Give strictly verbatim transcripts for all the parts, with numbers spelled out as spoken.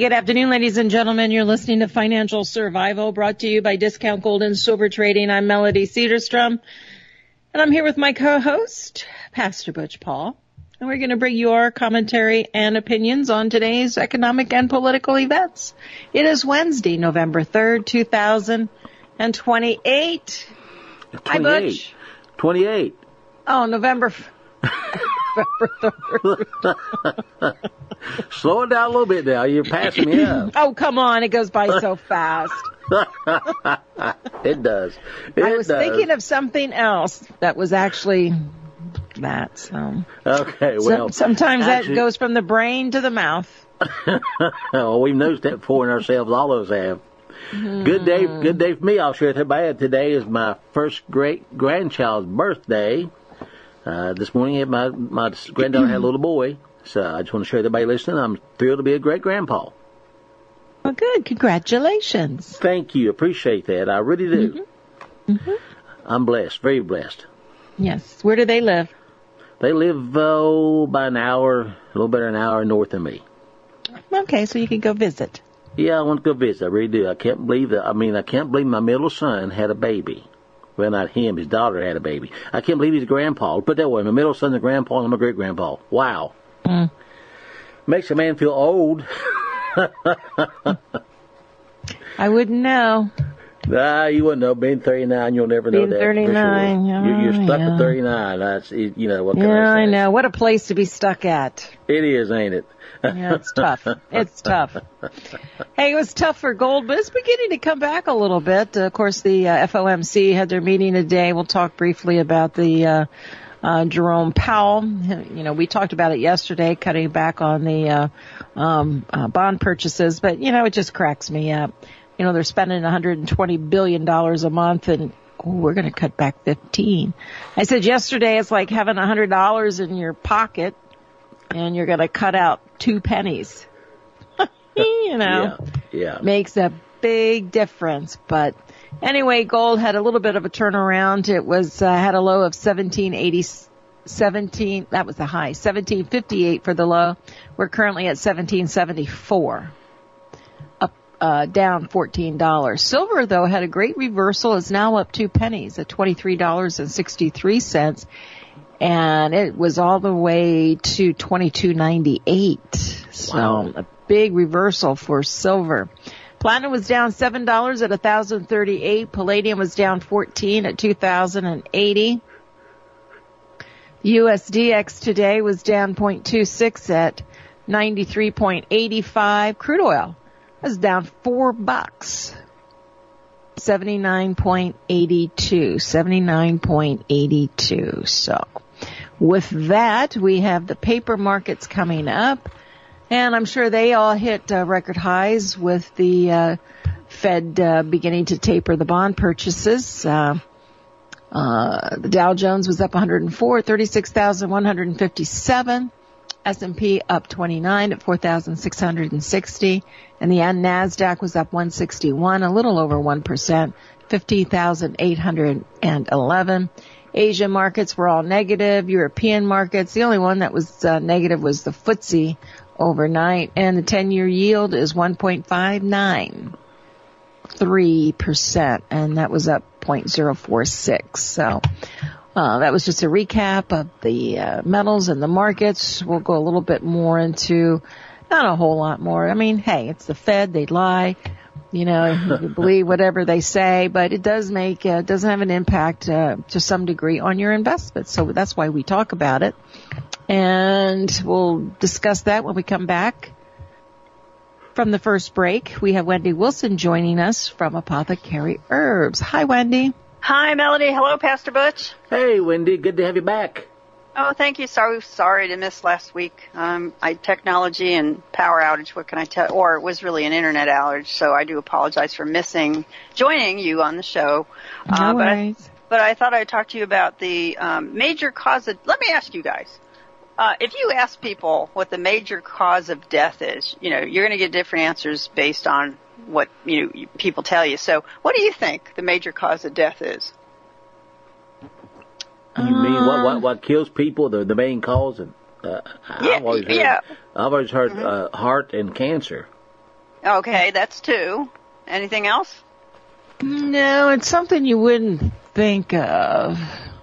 good afternoon, ladies and gentlemen. You're listening to Financial Survival, brought to you by Discount Gold and Silver Trading. I'm Melody Cedarstrom, and I'm here with my co-host, Pastor Butch Paul. And we're going to bring you our commentary and opinions on today's economic and political events. It is Wednesday, November third, two thousand twenty-eight. Hi, Butch. twenty-eight. Oh, November... November third. Slow it down a little bit now. You're passing me up. Oh, come on. It goes by so fast. It does. It I was does. thinking of something else that was actually that. So. Okay, well. So, sometimes actually, that goes from the brain to the mouth. Well, we've noticed that before in ourselves. All of us have. Mm. Good day, good day for me. I'll share with everybody. Today is my first great grandchild's birthday. Uh, this morning, my my granddaughter had a little boy. So I just want to share with everybody listening, I'm thrilled to be a great-grandpa. Well, good. Congratulations. Thank you. Appreciate that. I really do. Mm-hmm. Mm-hmm. I'm blessed, very blessed. Yes. Where do they live? They live, oh, about an hour, a little better than an hour north of me. Okay, so you can go visit. Yeah, I want to go visit. I really do. I can't believe that. I mean, I can't believe my middle son had a baby. Well, not him. His daughter had a baby. I can't believe he's a grandpa. Put that way. My middle son's a grandpa, and I'm a great-grandpa. Wow. Mm. Makes a man feel old. I wouldn't know. Nah, you wouldn't know. Being thirty-nine, you'll never Being know that. thirty-nine, for sure. oh, you're, you're stuck yeah. at thirty-nine. That's, you know, what can yeah, I say? I know. What a place to be stuck at. It is, ain't it? Yeah, it's tough. It's tough. Hey, it was tough for gold, but it's beginning to come back a little bit. Uh, of course, the uh, F O M C had their meeting today. We'll talk briefly about the uh, uh, Jerome Powell. You know, we talked about it yesterday, cutting back on the uh, um, uh, bond purchases, but, you know, it just cracks me up. You know, they're spending one hundred twenty billion dollars a month, and oh, we're going to cut back fifteen. I said yesterday it's like having one hundred dollars in your pocket, and you're going to cut out two pennies. You know, yeah, yeah. Makes a big difference. But anyway, gold had a little bit of a turnaround. It was uh, had a low of seventeen eighty, seventeen. That was the high, seventeen fifty-eight for the low. We're currently at seventeen seventy-four, up uh, down fourteen dollars. Silver though had a great reversal. It's now up two pennies at twenty-three dollars and sixty-three cents. And it was all the way to twenty-two ninety-eight. So wow. A big reversal for silver. Platinum was down seven dollars at one thousand thirty-eight. Palladium was down fourteen at two thousand eighty. U S D X today was down zero point two six at ninety-three point eight five. Crude oil was down four bucks. seventy-nine point eight two. seventy-nine point eight two. So with that, we have the paper markets coming up, and I'm sure they all hit uh, record highs with the uh, Fed uh, beginning to taper the bond purchases. Uh, uh, the Dow Jones was up one hundred four, thirty-six thousand one hundred fifty-seven. S and P up twenty-nine at four thousand six hundred sixty. And the NASDAQ was up one sixty-one, a little over one percent, fifteen thousand eight hundred eleven. Asian markets were all negative. European markets, the only one that was uh, negative was the F T S E overnight. And the ten-year yield is one point five nine three percent, and that was up zero point zero four six. So uh, that was just a recap of the uh, metals and the markets. We'll go a little bit more into, not a whole lot more. I mean, hey, it's the Fed. They lie. You know, you believe whatever they say, but it does make, uh, doesn't have an impact, uh, to some degree on your investments. So that's why we talk about it. And we'll discuss that when we come back from the first break. We have Wendy Wilson joining us from Apothecary Herbs. Hi, Wendy. Hi, Melody. Hello, Pastor Butch. Hey, Wendy. Good to have you back. Oh, thank you. Sorry, sorry to miss last week. Um, I technology and power outage. What can I tell? Or it was really an internet outage. So I do apologize for missing joining you on the show. No uh, but worries. I, but I thought I'd talk to you about the um, major cause of. Let me ask you guys. Uh, if you ask people what the major cause of death is, you know, you're going to get different answers based on what you know, people tell you. So, what do you think the major cause of death is? You mean what, what what kills people? The the main cause? Of, uh, yeah, I've always heard, yeah. I've always heard mm-hmm. uh, heart and cancer. Okay, that's two. Anything else? No, it's something you wouldn't think of.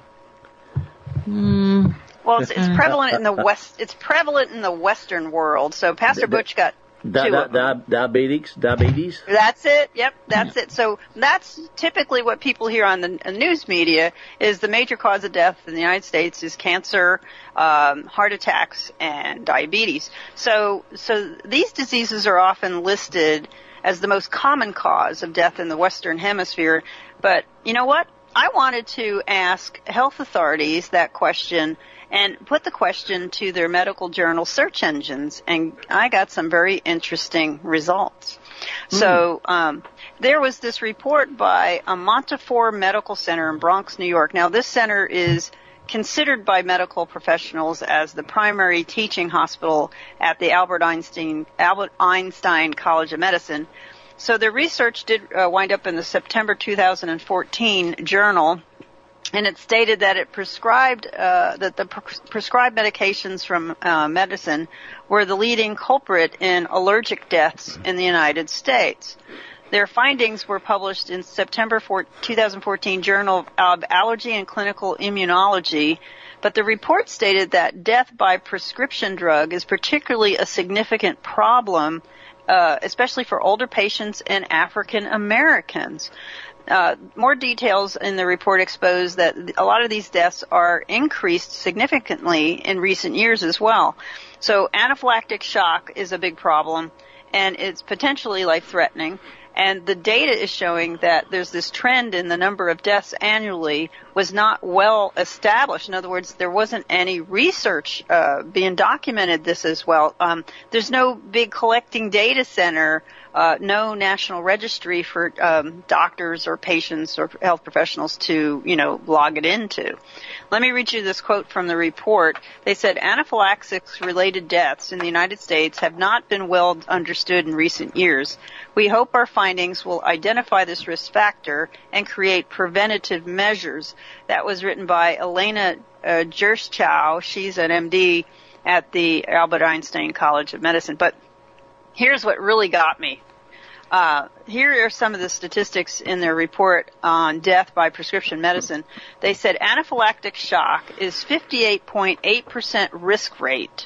Hmm. Well, it's, it's prevalent in the west. It's prevalent in the Western world. So Pastor Butch got Di- two di- of them. di- diabetes, diabetes. That's it. Yep, that's it. So that's typically what people hear on the uh, news media is the major cause of death in the United States is cancer, um, heart attacks, and diabetes. So, so these diseases are often listed as the most common cause of death in the Western Hemisphere. But you know what? I wanted to ask health authorities that question and put the question to their medical journal search engines, and I got some very interesting results. Mm. So um, there was this report by a Montefiore Medical Center in Bronx, New York. Now, this center is considered by medical professionals as the primary teaching hospital at the Albert Einstein, Albert Einstein College of Medicine. So their research did uh, wind up in the September two thousand fourteen journal, and it stated that it prescribed uh, that the pre- prescribed medications from uh, medicine were the leading culprit in allergic deaths in the United States. Their findings were published in September two thousand fourteen Journal of Allergy and Clinical Immunology, but the report stated that death by prescription drug is particularly a significant problem, uh, especially for older patients and African Americans. Uh, more details in the report expose that a lot of these deaths are increased significantly in recent years as well. So anaphylactic shock is a big problem, and it's potentially life-threatening. And the data is showing that there's this trend in the number of deaths annually was not well established. In other words, there wasn't any research uh, being documented this as well. Um, there's no big collecting data center, uh, no national registry for um, doctors or patients or health professionals to, you know, log it into. Let me read you this quote from the report. They said, anaphylaxis-related deaths in the United States have not been well understood in recent years. We hope our findings will identify this risk factor and create preventative measures. That was written by Elena uh, Gerschow. She's an M D at the Albert Einstein College of Medicine. But here's what really got me. Uh, here are some of the statistics in their report on death by prescription medicine. They said anaphylactic shock is fifty-eight point eight percent risk rate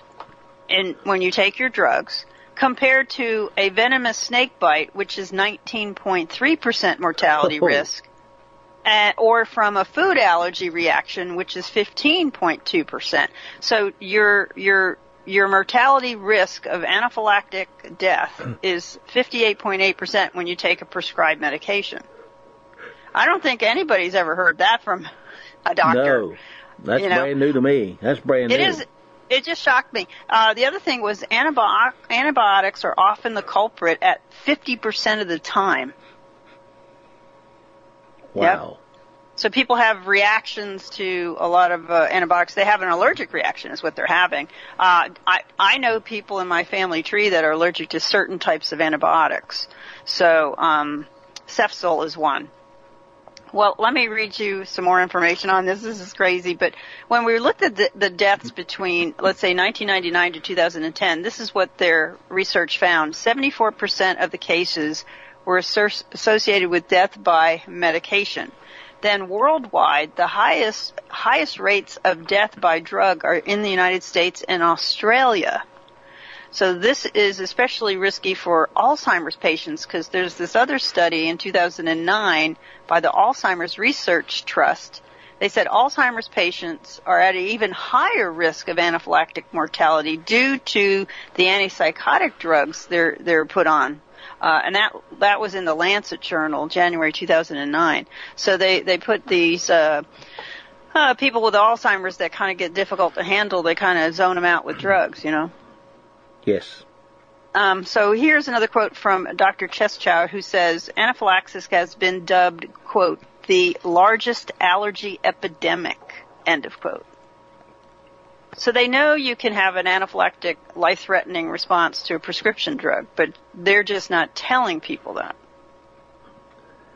in when you take your drugs, compared to a venomous snake bite, which is nineteen point three percent mortality Oh. risk, uh, or from a food allergy reaction, which is fifteen point two percent. So your your your mortality risk of anaphylactic death is fifty-eight point eight percent when you take a prescribed medication. I don't think anybody's ever heard that from a doctor. No, that's You know? brand new to me. That's brand It new. is. It just shocked me. Uh, the other thing was antibio- antibiotics are often the culprit at fifty percent of the time. Wow. So people have reactions to a lot of uh, antibiotics. They have an allergic reaction is what they're having. Uh, I, I know people in my family tree that are allergic to certain types of antibiotics. So um, Cefzil is one. Well, let me read you some more information on this. This is crazy. But when we looked at the, the deaths between, let's say, nineteen ninety-nine to two thousand ten, this is what their research found. seventy-four percent of the cases were asso- associated with death by medication. Then worldwide, the highest highest rates of death by drug are in the United States and Australia. So this is especially risky for Alzheimer's patients because there's this other study in two thousand nine by the Alzheimer's Research Trust. They said Alzheimer's patients are at an even higher risk of anaphylactic mortality due to the antipsychotic drugs they're they're put on. Uh, and that that was in the Lancet Journal, January two thousand nine. So they, they put these uh, uh, people with Alzheimer's that kind of get difficult to handle, they kind of zone them out with drugs, you know. Yes. Um, so here's another quote from Doctor Cheschau, who says, anaphylaxis has been dubbed, quote, the largest allergy epidemic, end of quote. So they know you can have an anaphylactic, life-threatening response to a prescription drug, but they're just not telling people that.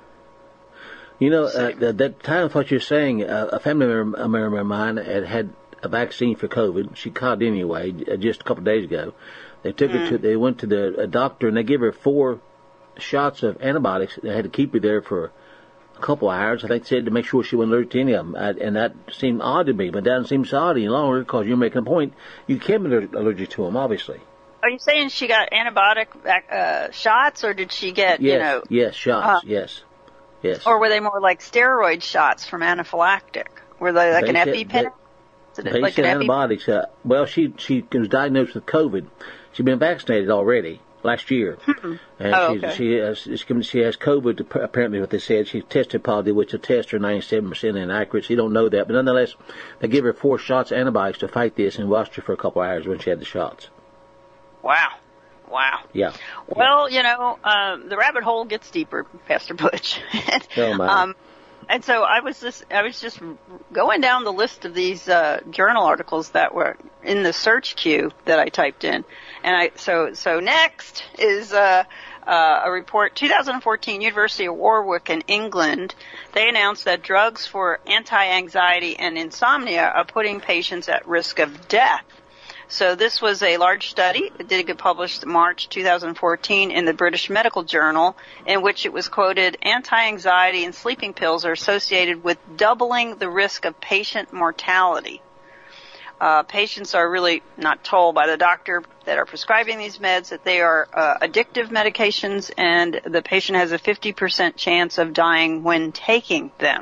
You know, uh, at that time of what you're saying, uh, a family member, a member of mine had, had a vaccine for COVID. She caught it anyway, just a couple of days ago. They took mm. her to, they went to the a doctor and they gave her four shots of antibiotics. They had to keep her there for a couple of hours. I think they said to make sure she wasn't allergic to any of them. I, and that seemed odd to me, but that doesn't seem so odd any longer because you're making a point. You can be allergic to them, obviously. Are you saying she got antibiotic uh, shots, or did she get, yes, you know? Yes, shots, uh, yes, yes. Or were they more like steroid shots from anaphylactic? Were they like they an EpiPen? They, they like said an antibiotics. Uh, well, she she was diagnosed with COVID. She'd been vaccinated already last year. And oh, she's, okay. she, has, she has COVID, apparently what they said. She tested positive, which the tests are ninety-seven percent inaccurate. So you don't know that. But nonetheless, they give her four shots of antibiotics to fight this and watched her for a couple of hours when she had the shots. Wow. Wow. Yeah. Well, you know, um, the rabbit hole gets deeper, Pastor Butch. and, oh, my. Um, and so I was just, I was just going down the list of these uh, journal articles that were in the search queue that I typed in. And I, so, so next is, uh, uh, a report, twenty fourteen, University of Warwick in England. They announced that drugs for anti-anxiety and insomnia are putting patients at risk of death. So this was a large study that did get published March twenty fourteen in the British Medical Journal, in which it was quoted, anti-anxiety and sleeping pills are associated with doubling the risk of patient mortality. Uh, patients are really not told by the doctor that are prescribing these meds that they are uh, addictive medications, and the patient has a fifty percent chance of dying when taking them.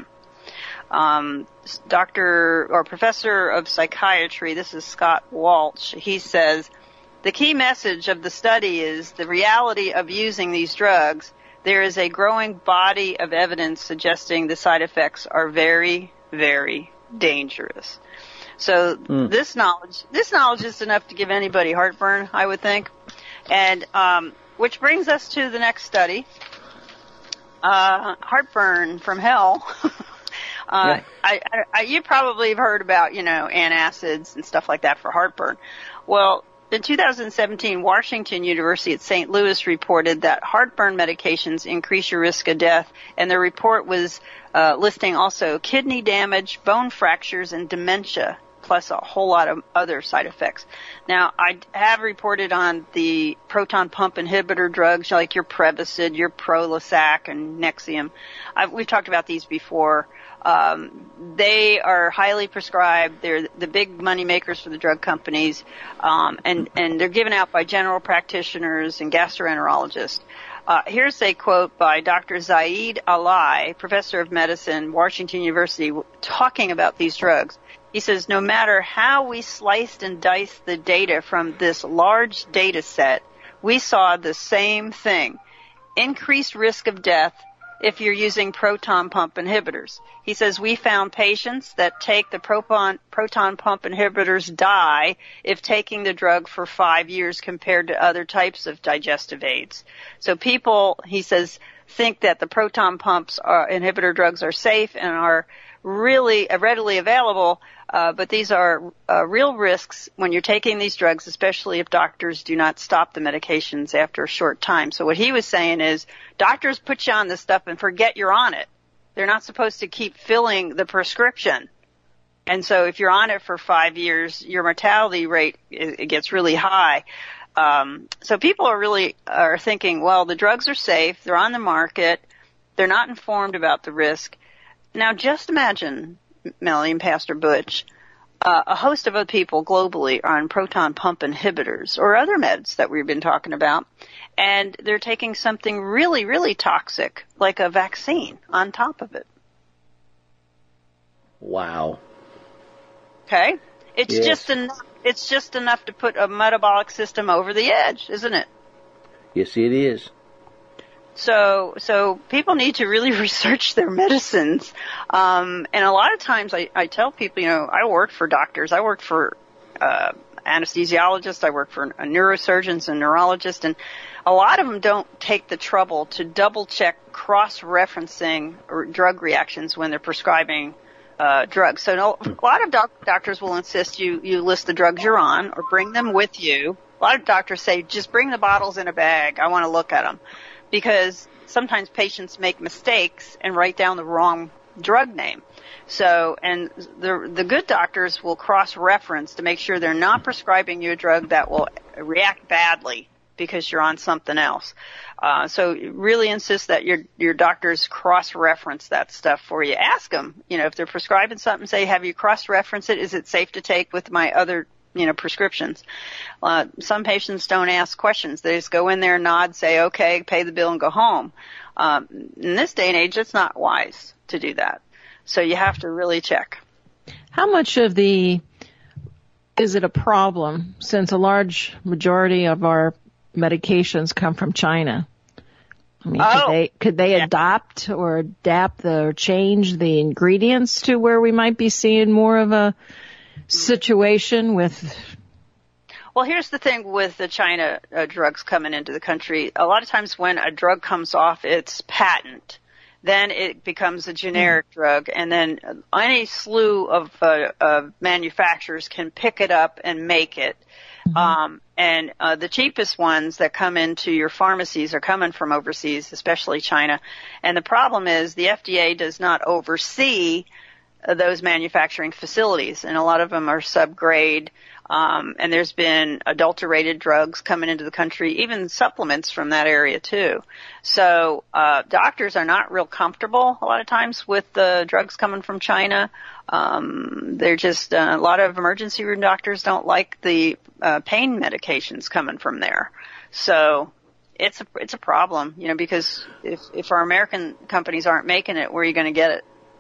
Um, doctor or professor of psychiatry, this is Scott Walsh, he says, the key message of the study is the reality of using these drugs. There is a growing body of evidence suggesting the side effects are very, very dangerous. So mm. this knowledge, this knowledge is enough to give anybody heartburn, I would think. And, um, which brings us to the next study, uh, heartburn from hell. Uh, yeah. I, I, I, you probably have heard about, you know, antacids and stuff like that for heartburn. Well, in two thousand seventeen, Washington University at Saint Louis reported that heartburn medications increase your risk of death, and the report was uh, listing also kidney damage, bone fractures, and dementia, plus a whole lot of other side effects. Now, I have reported on the proton pump inhibitor drugs like your Prevacid, your Prolisac, and Nexium. I've, we've talked about these before. Um, they are highly prescribed. They're the big money makers for the drug companies, um, and, and they're given out by general practitioners and gastroenterologists. Uh, here's a quote by Doctor Zaid Alai, professor of medicine, Washington University, talking about these drugs. He says, no matter how we sliced and diced the data from this large data set, we saw the same thing. Increased risk of death if you're using proton pump inhibitors. He says we found patients that take the proton, proton pump inhibitors die if taking the drug for five years compared to other types of digestive aids. So people, he says, think that the proton pumps are, inhibitor drugs are safe and are really uh, readily available, uh, but these are uh, real risks when you're taking these drugs, especially if doctors do not stop the medications after a short time. So what he was saying is doctors put you on this stuff and forget you're on it. They're not supposed to keep filling the prescription. And so if you're on it for five years, your mortality rate, it, it gets really high. Um, so people are really are thinking, well, the drugs are safe. They're on the market. They're not informed about the risk. Now, just imagine, Melanie and Pastor Butch, uh, a host of other people globally are on proton pump inhibitors or other meds that we've been talking about, and they're taking something really, really toxic, like a vaccine, on top of it. Wow. Okay? It's yes. just enough. It's just enough to put a metabolic system over the edge, isn't it? Yes, it is. So, so people need to really research their medicines. Um, and a lot of times I, I tell people, you know, I worked for doctors. I worked for, uh, anesthesiologists. I work for a neurosurgeons and neurologists. And a lot of them don't take the trouble to double check cross-referencing drug reactions when they're prescribing uh, drugs. So no, a lot of doc- doctors will insist you, you list the drugs you're on or bring them with you. A lot of doctors say, just bring the bottles in a bag. I want to look at them. Because sometimes patients make mistakes and write down the wrong drug name. So, and the the good doctors will cross-reference to make sure they're not prescribing you a drug that will react badly because you're on something else. Uh, so really insist that your your doctors cross-reference that stuff for you. Ask them, you know, if they're prescribing something, say, have you cross-referenced it? Is it safe to take with my other, you know, prescriptions? Uh, some patients don't ask questions. They just go in there, nod, say, okay, pay the bill, and go home. Um, in this day and age, it's not wise to do that. So you have to really check. How much of the, is it a problem since a large majority of our medications come from China? I mean, oh, could they, could they yeah. adopt or adapt the, or change the ingredients to where we might be seeing more of a situation with? Well, here's the thing with the China uh, drugs coming into the country. A lot of times when a drug comes off its patent, then it becomes a generic mm. drug, and then any slew of uh, uh, manufacturers can pick it up and make it. Mm-hmm. Um, and uh, the cheapest ones that come into your pharmacies are coming from overseas, especially China. And the problem is the F D A does not oversee uh, those manufacturing facilities, and a lot of them are subgrade. Um, and there's been adulterated drugs coming into the country, even supplements from that area too. So, uh, doctors are not real comfortable a lot of times with the drugs coming from China. Um, they're just, uh, a lot of emergency room doctors don't like the, uh, pain medications coming from there. So, it's a, it's a problem, you know, because if, if our American companies aren't making it, where are you going to get it?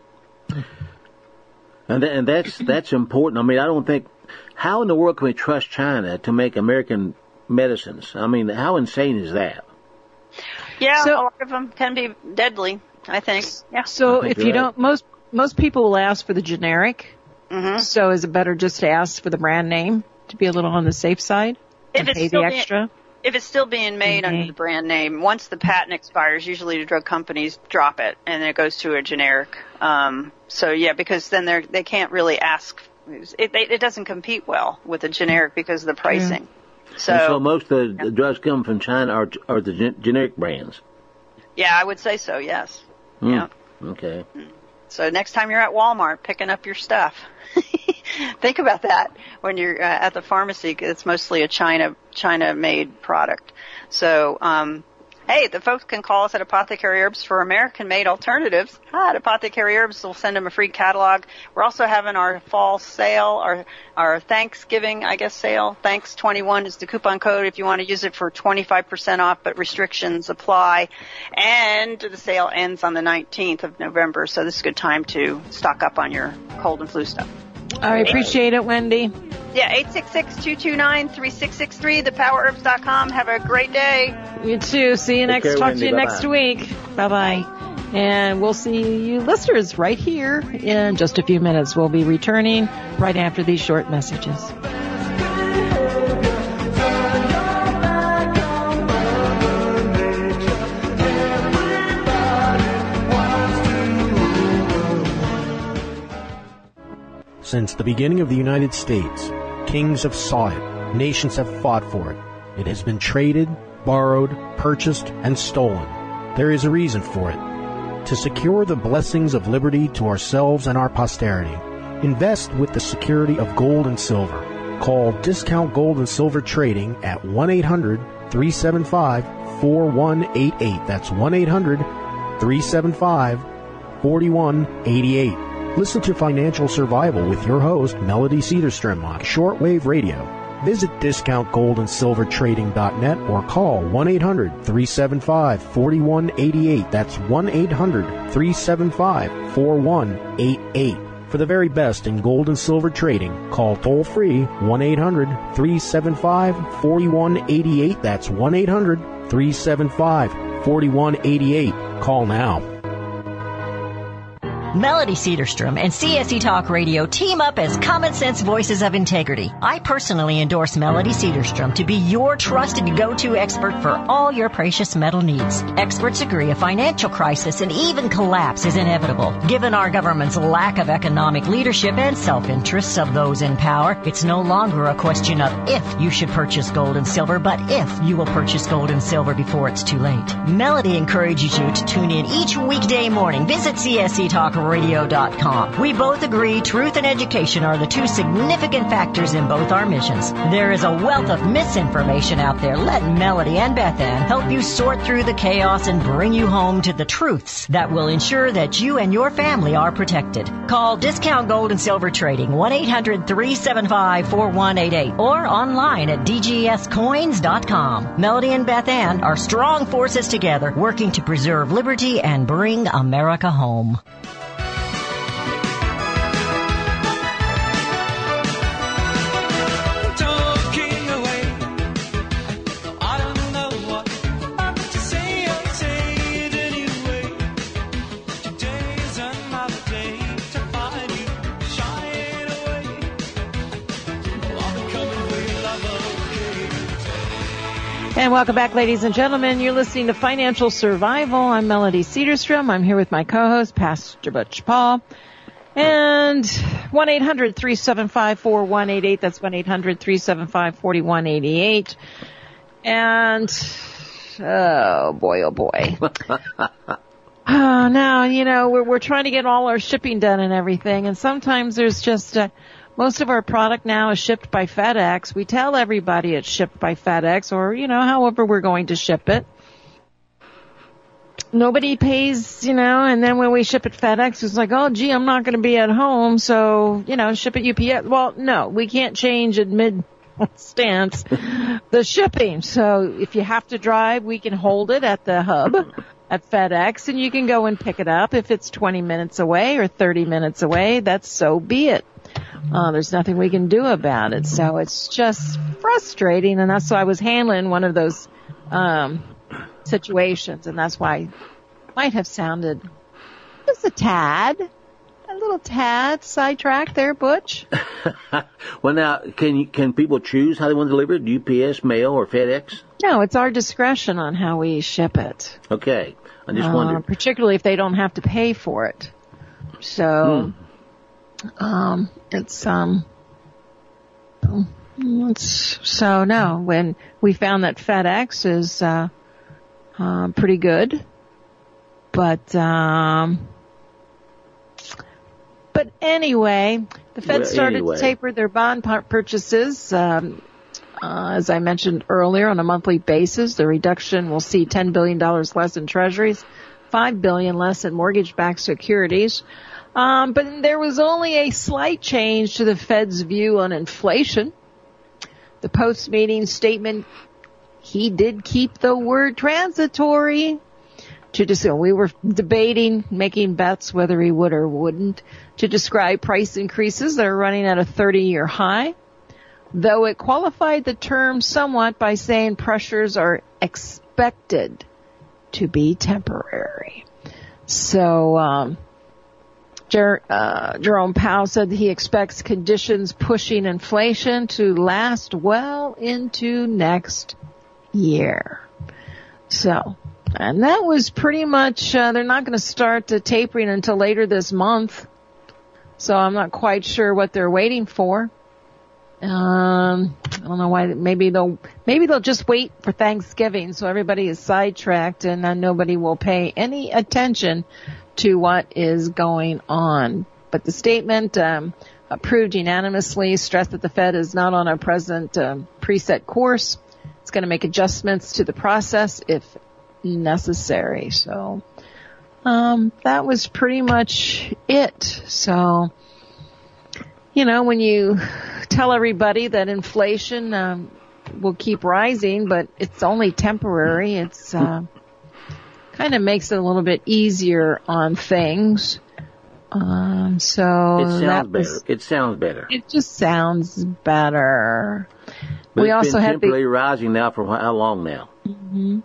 And, th- and that's, that's important. I mean, I don't think, how in the world can we trust China to make American medicines? I mean, how insane is that? Yeah, so, a lot of them can be deadly, I think. Yeah. So think if you right. don't, most most people will ask for the generic. Mm-hmm. So is it better just to ask for the brand name to be a little on the safe side and if it's pay still the being, extra? If it's still being made mm-hmm. under the brand name, once the patent expires, usually the drug companies drop it and then it goes to a generic. Um, so yeah, because then they they can't really ask. It, it doesn't compete well with the generic because of the pricing. Yeah. So, and so most of the yeah. drugs coming from China are are the gen- generic brands. Yeah, I would say so. Yes. Mm. Yeah. Okay. So next time you're at Walmart picking up your stuff, think about that when you're uh, at the pharmacy. It's mostly a China China made product. So. um Hey, the folks can call us at Apothecary Herbs for American-made alternatives. Hi, at Apothecary Herbs, we'll send them a free catalog. We're also having our fall sale, our our Thanksgiving, I guess, sale. Thanks twenty-one is the coupon code if you want to use it for twenty-five percent off, but restrictions apply. And the sale ends on the nineteenth of November, so this is a good time to stock up on your cold and flu stuff. I appreciate it, Wendy. Yeah, eight six six, two two nine, three six six three, the power herbs dot com. Have a great day. You too. See you Take next, care, talk Wendy. to you Bye-bye. next week. Bye-bye. And we'll see you listeners right here in just a few minutes. We'll be returning right after these short messages. Since the beginning of the United States, kings have sought it, nations have fought for it. It has been traded, borrowed, purchased, and stolen. There is a reason for it. To secure the blessings of liberty to ourselves and our posterity, invest with the security of gold and silver. Call Discount Gold and Silver Trading at one eight hundred, three seven five, four one eight eight. That's one eight hundred, three seven five, four one eight eight. Listen to Financial Survival with your host, Melody Cedarstrom, on shortwave radio. Visit discount gold and silver trading dot net or call one eight hundred, three seven five, four one eight eight. That's one eight hundred, three seven five, four one eight eight. For the very best in gold and silver trading, call toll-free one eight hundred, three seven five, four one eight eight. That's one eight hundred, three seven five, four one eight eight. Call now. Melody Cedarstrom and C S E Talk Radio team up as common sense voices of integrity. I personally endorse Melody Cedarstrom to be your trusted go-to expert for all your precious metal needs. Experts agree a financial crisis and even collapse is inevitable. Given our government's lack of economic leadership and self-interests of those in power, it's no longer a question of if you should purchase gold and silver, but if you will purchase gold and silver before it's too late. Melody encourages you to tune in each weekday morning. Visit C S E Talk radio dot com. We both agree truth and education are the two significant factors in both our missions. There is a wealth of misinformation out there. Let Melody and Beth Ann help you sort through the chaos and bring you home to the truths that will ensure that you and your family are protected. Call Discount Gold and Silver Trading, one eight hundred three seven five four one eight eight, or online at d g s coins dot com. Melody and Beth Ann are strong forces together, working to preserve liberty and bring America home. And welcome back, ladies and gentlemen. You're listening to Financial Survival. I'm Melody Cedarstrom. I'm here with my co-host, Pastor Butch Paul. And one eight hundred three seven five four one eight eight. That's one eight hundred three seven five four one eight eight. And, oh boy, oh boy. Oh, now, you know, we're, we're trying to get all our shipping done and everything. And sometimes there's just, uh, most of our product now is shipped by FedEx. We tell everybody it's shipped by FedEx, or, you know, however we're going to ship it. Nobody pays, you know, and then when we ship at FedEx, it's like, oh, gee, I'm not going to be at home, so, you know, ship at U P S. Well, no, we can't change at mid-stance the shipping. So if you have to drive, we can hold it at the hub at FedEx, and you can go and pick it up. If it's twenty minutes away or thirty minutes away, that's so be it. Uh, there's nothing we can do about it. So it's just frustrating, and that's why I was handling one of those um situations, and that's why it might have sounded just a tad, a little tad sidetracked there, Butch. Well, now, can you, can people choose how they want to deliver it? U P S, mail, or FedEx? No, it's our discretion on how we ship it. Okay. I just uh, wondered. Particularly if they don't have to pay for it. So... Hmm. Um, it's, um, it's, so no, when we found that FedEx is, uh, uh, pretty good, but, um, but anyway, the Fed well, started anyway. to taper their bond purchases, um, uh, as I mentioned earlier, on a monthly basis. The reduction will see ten billion dollars less in treasuries, five billion dollars less in mortgage-backed securities. Um, but there was only a slight change to the Fed's view on inflation. The post-meeting statement, he did keep the word transitory. To just, we were debating, making bets whether he would or wouldn't, to describe price increases that are running at a thirty-year high. Though it qualified the term somewhat by saying pressures are expected to be temporary. So, um, Jer- uh, Jerome Powell said that he expects conditions pushing inflation to last well into next year. So, and that was pretty much, uh, they're not going to start the tapering until later this month. So I'm not quite sure what they're waiting for. Um, I don't know why, maybe they'll, maybe they'll just wait for Thanksgiving so everybody is sidetracked and then nobody will pay any attention to what is going on. But the statement um, approved unanimously stressed that the Fed is not on a present um, preset course. It's going to make adjustments to the process if necessary. So um, that was pretty much it. So, you know, when you tell everybody that inflation um, will keep rising, but it's only temporary, it's uh, kind of makes it a little bit easier on things. Um, so it sounds that better. was, it sounds better. It just sounds better. But we it's also been had temporarily the rising now for how long now? mm-hmm,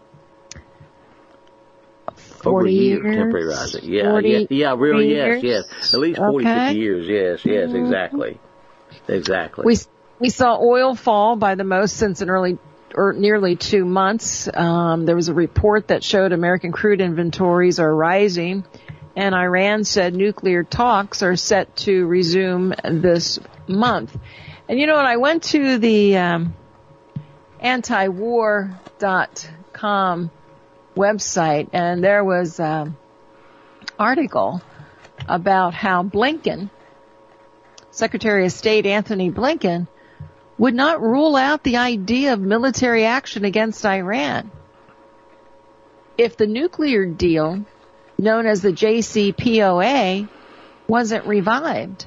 Forty years, years, temporary rising. Yeah, forty yeah, yeah, really, years? yes, yes. At least forty, Okay. fifty years. Yes, yes, Mm-hmm. exactly, exactly. We we saw oil fall by the most since an early or nearly two months. Um, there was a report that showed American crude inventories are rising, and Iran said nuclear talks are set to resume this month. And you know what? I went to the um, anti war dot com website, and there was an article about how Blinken, Secretary of State Anthony Blinken, would not rule out the idea of military action against Iran if the nuclear deal, known as the J C P O A, wasn't revived.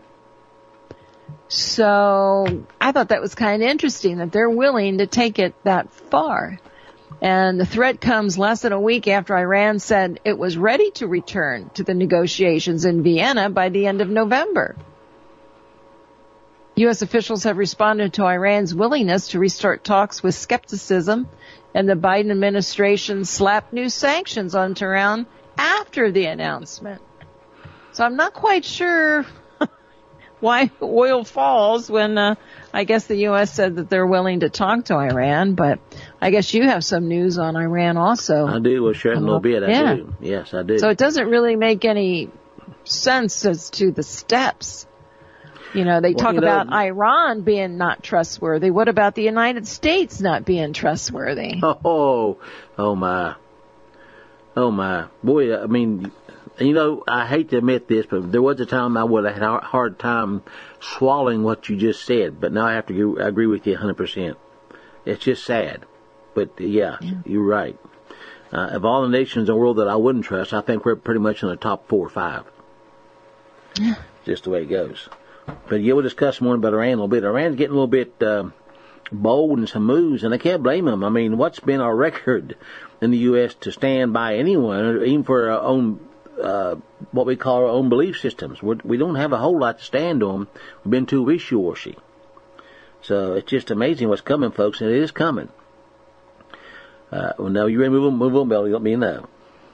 So I thought that was kind of interesting that they're willing to take it that far. And the threat comes less than a week after Iran said it was ready to return to the negotiations in Vienna by the end of November. U S officials have responded to Iran's willingness to restart talks with skepticism, and the Biden administration slapped new sanctions on Tehran after the announcement. So I'm not quite sure why oil falls when uh, I guess the U S said that they're willing to talk to Iran, but I guess you have some news on Iran also. I do. We'll share a little bit. I yeah. do. Yes, I do. So it doesn't really make any sense as to the steps. You know, they well, talk you know, about Iran being not trustworthy. What about the United States not being trustworthy? Oh, oh my. Oh my. Boy, I mean, you know, I hate to admit this, but there was a time I would have had a hard time swallowing what you just said, but now I have to agree with you one hundred percent. It's just sad. But yeah, yeah. You're right. Uh, of all the nations in the world that I wouldn't trust, I think we're pretty much in the top four or five. Yeah. Just the way it goes. But yeah, we'll discuss more about Iran a little bit. Iran's getting a little bit uh, bold in some moves, and I can't blame them. I mean, what's been our record in the U S to stand by anyone, even for our own, uh, what we call our own belief systems? We're, we don't have a whole lot to stand on. We've been too wishy-washy. So it's just amazing what's coming, folks, and it is coming. Uh, well, now, you're ready to move on, move on, Belly, let me know.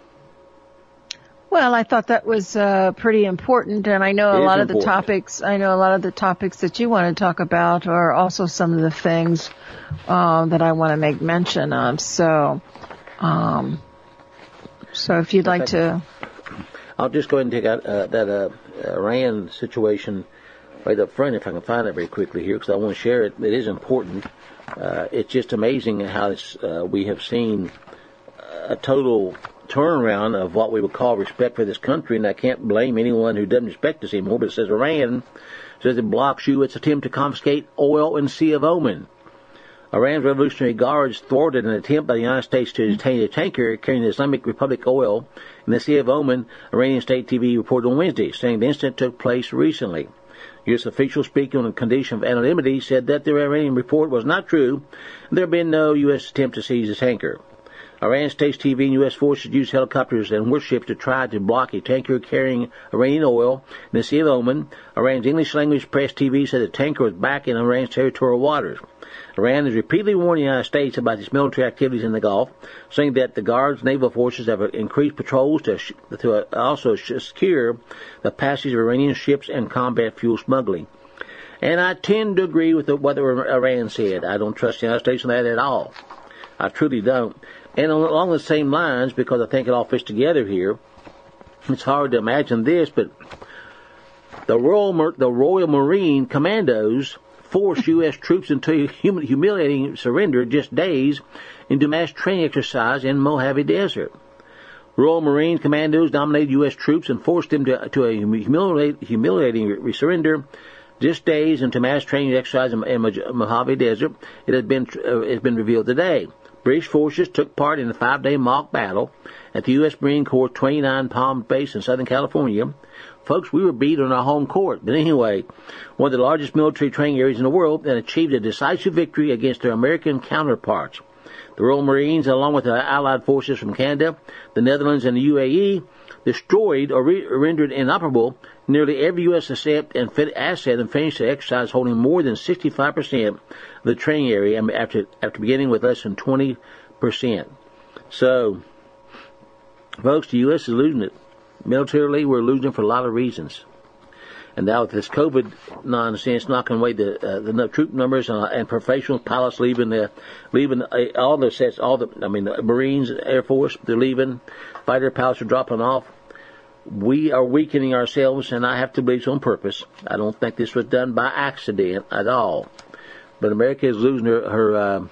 Well, I thought that was uh, pretty important, and I know a lot of the topics. I know a lot of the topics that you want to talk about are also some of the things uh, that I want to make mention of. So, um, so if you'd like to, I'll just go ahead and take out uh, that uh, Iran situation right up front, if I can find it very quickly here, because I want to share it. It is important. Uh, it's just amazing how it's, uh, we have seen a total turnaround of what we would call respect for this country, and I can't blame anyone who doesn't respect us anymore, but it says Iran says it blocks U S attempt to confiscate oil in Sea of Oman. Iran's Revolutionary Guards thwarted an attempt by the United States to detain a tanker carrying the Islamic Republic oil in the Sea of Oman, Iranian state T V reported on Wednesday, saying the incident took place recently. U S officials speaking on the condition of anonymity said that the Iranian report was not true, and there had been no U S attempt to seize the tanker. Iran State's T V and U S forces used helicopters and warships to try to block a tanker carrying Iranian oil in the Sea of Oman. Iran's English-language press T V said the tanker was back in Iran's territorial waters. Iran has repeatedly warned the United States about its military activities in the Gulf, saying that the Guards' naval forces have increased patrols to, to also secure the passage of Iranian ships and combat fuel smuggling. And I tend to agree with what Iran said. I don't trust the United States on that at all. I truly don't. And along the same lines, because I think it all fits together here, it's hard to imagine this, but the Royal, the Royal Marine Commandos forced U S troops into hum- humiliating surrender just days into mass training exercise in Mojave Desert. Royal Marine Commandos dominated U S troops and forced them to, to a humiliate, humiliating surrender just days into mass training exercise in, in Mojave Desert. It has been uh, it's been revealed today. British forces took part in a five-day mock battle at the U S Marine Corps twenty-nine Palm Base in Southern California. Folks, we were beat on our home court. But anyway, one of the largest military training areas in the world, and achieved a decisive victory against their American counterparts. The Royal Marines, along with the allied forces from Canada, the Netherlands, and the U A E, destroyed or re- rendered inoperable nearly every U S asset and, fit- asset and finished the exercise holding more than sixty-five percent of the training area after, after beginning with less than twenty percent. So, folks, the U S is losing it. Militarily, we're losing for a lot of reasons. And now with this COVID nonsense knocking away the uh, the troop numbers uh, and professional pilots leaving the leaving uh, all the sets, all the I mean the Marines, Air Force, they're leaving. Fighter pilots are dropping off. We are weakening ourselves, and I have to believe it's on purpose. I don't think this was done by accident at all. But America is losing her her, uh,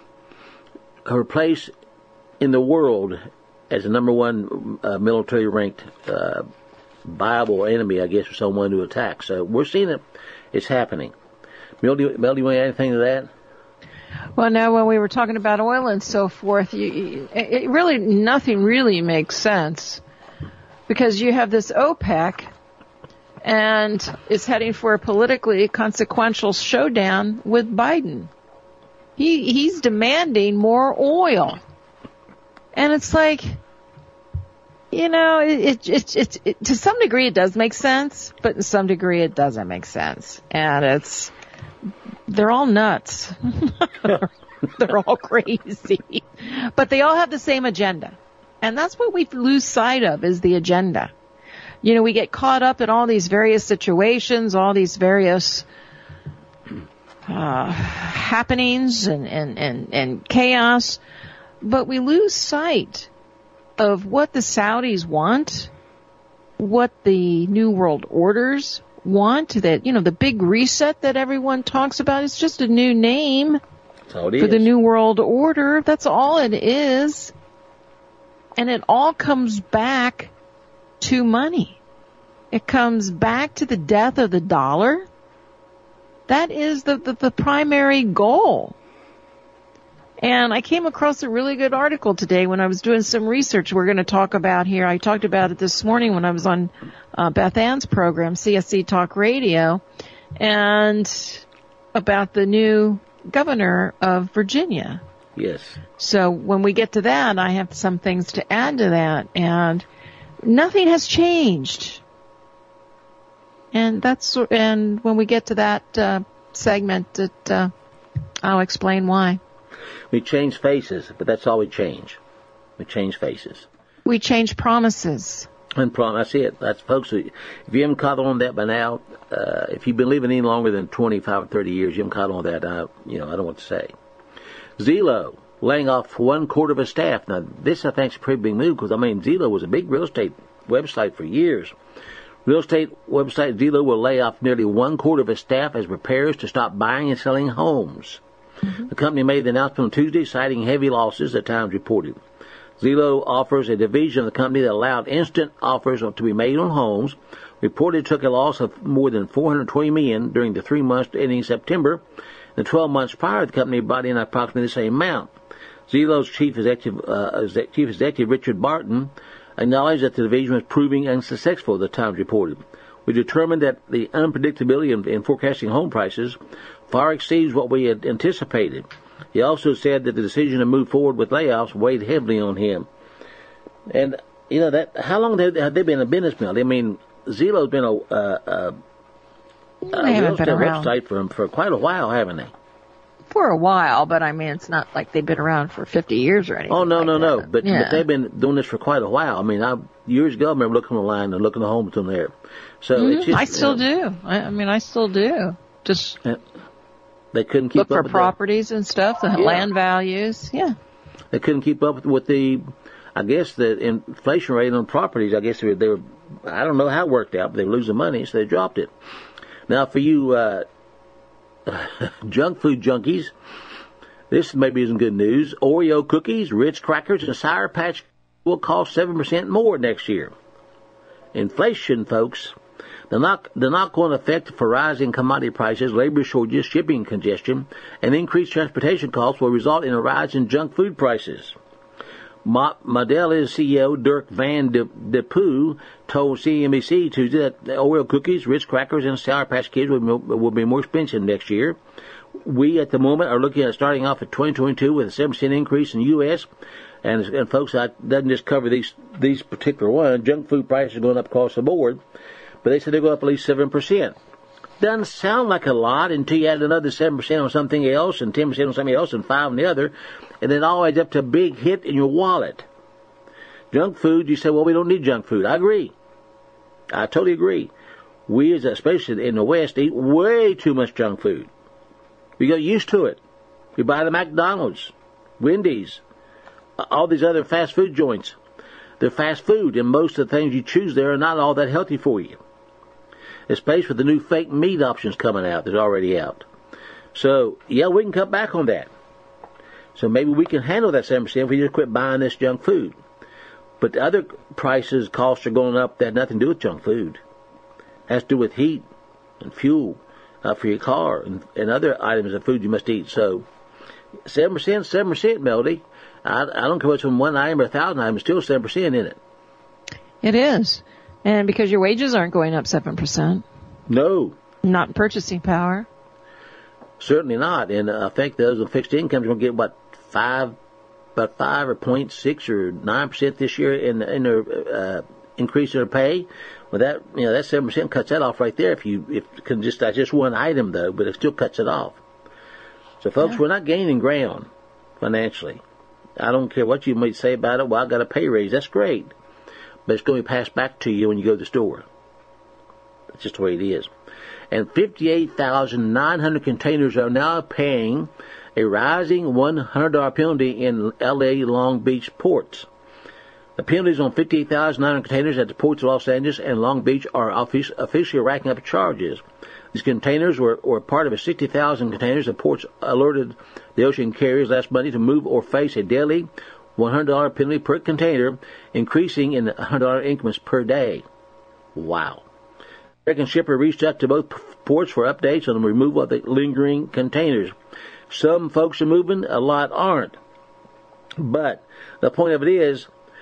her place in the world as the number one uh, military ranked uh, viable enemy, I guess, for someone to attack. So we're seeing it. It's happening. Mel, do you, Mel, do you want to add anything to that? Well, now when we were talking about oil and so forth, you, it really, nothing really makes sense because you have this OPEC and it's heading for a politically consequential showdown with Biden. He, he's demanding more oil. And it's like, you know, it, it, it, it, to some degree it does make sense, but to some degree it doesn't make sense. And it's, they're all nuts. They're all crazy. But they all have the same agenda. And that's what we lose sight of is the agenda. You know, we get caught up in all these various situations, all these various uh, happenings and, and, and, and chaos, but we lose sight of what the Saudis want, what the New World Orders want, that, you know, the big reset that everyone talks about is just a new name for is. the New World Order. That's all it is. And it all comes back to money. It comes back to the death of the dollar. That is the, the, the primary goal. And I came across a really good article today when I was doing some research we're going to talk about here. I talked about it this morning when I was on uh, Beth Ann's program, C S C Talk Radio, and about the new governor of Virginia. Yes. So when we get to that, I have some things to add to that. And nothing has changed. And that's, and when we get to that uh, segment, it, uh, I'll explain why. We change faces, but that's all we change. We change faces. We change promises. And prom, that's it. That's, folks, if you haven't caught on that by now, uh, if you've been living any longer than twenty-five or thirty years, you haven't caught on that, I, you know, I don't know what to say. Zillow, laying off one quarter of its staff. Now, this, I think, is a pretty big move because, I mean, Zillow was a big real estate website for years. Real estate website Zillow will lay off nearly one quarter of its staff as it prepares to stop buying and selling homes. Mm-hmm. The company made the announcement on Tuesday, citing heavy losses, the Times reported. Zillow offers a division of the company that allowed instant offers to be made on homes. Reported took a loss of more than four hundred twenty million dollars during the three months ending September. The twelve months prior, the company brought in approximately the same amount. Zillow's chief executive, uh, chief executive Richard Barton acknowledged that the division was proving unsuccessful, the Times reported. We determined that the unpredictability in, in forecasting home prices far exceeds what we had anticipated. He also said that the decision to move forward with layoffs weighed heavily on him. And, you know, that how long have they been a business mill? I mean, Zillow's been a, uh, uh, a real estate website for, for quite a while, haven't they? For a while, but I mean, it's not like they've been around for fifty years or anything. Oh, no, like no, that. no. But, yeah. but they've been doing this for quite a while. I mean, I, years ago, I remember looking online and looking at homes on there. So mm-hmm. it's just, I still you know, do. I, I mean, I still do. Just they couldn't keep look up for with properties and stuff, the yeah. land values. Yeah. They couldn't keep up with the, I guess, the inflation rate on properties. I guess they were, they were I don't know how it worked out, but they were losing money, so they dropped it. Now, for you uh, junk food junkies, this maybe isn't good news. Oreo cookies, Ritz crackers, and Sour Patch will cost seven percent more next year. Inflation, folks. The knock, the knock-on effect for rising commodity prices, labor shortages, shipping congestion, and increased transportation costs will result in a rise in junk food prices. Modelo's C E O Dirk Van de, de Poo told C N B C Tuesday that Oreo cookies, Ritz crackers, and Sour Patch Kids will, will be more expensive next year. We, at the moment, are looking at starting off at twenty twenty-two with a seven percent increase in the U S And, and folks, that doesn't just cover these these particular ones. Junk food prices are going up across the board. But they said they go up at least seven percent. Doesn't sound like a lot until you add another seven percent on something else and ten percent on something else and five on the other. And then it all adds up to a big hit in your wallet. Junk food, you say, well, we don't need junk food. I agree. I totally agree. We, as especially in the West, eat way too much junk food. We get used to it. We buy the McDonald's, Wendy's, all these other fast food joints. They're fast food, and most of the things you choose there are not all that healthy for you. Especially with the new fake meat options coming out that's already out. So, yeah, we can cut back on that. So maybe we can handle that seven percent if we just quit buying this junk food. But the other prices, costs are going up that have nothing to do with junk food. It has to do with heat and fuel uh, for your car and, and other items of food you must eat. So seven percent, seven percent, Melody. I, I don't care what's from one item or a thousand items, still seven percent in it. It is. And because your wages aren't going up seven percent. No. Not purchasing power. Certainly not. And uh, I think those with fixed incomes are going to get, what, five, about five or point six or nine percent this year in, in their uh, increase in their pay. Well, that, you know, that seven percent cuts that off right there if you, if you can just, that's just one item though, but it still cuts it off. So folks, yeah. We're not gaining ground financially. I don't care what you might say about it. Well, I got a pay raise. That's great. But it's going to be passed back to you when you go to the store. That's just the way it is. And fifty-eight thousand nine hundred containers are now paying a rising one hundred dollars penalty in L A Long Beach ports. The penalties on fifty-eight thousand nine hundred containers at the ports of Los Angeles and Long Beach are officially racking up charges. These containers were, were part of a sixty thousand containers the ports alerted the ocean carriers last Monday to move or face a daily one hundred dollars penalty per container, increasing in one hundred dollars increments per day. Wow. The American shipper reached out to both ports for updates on the removal of the lingering containers. Some folks are moving, a lot aren't. But the point of it is,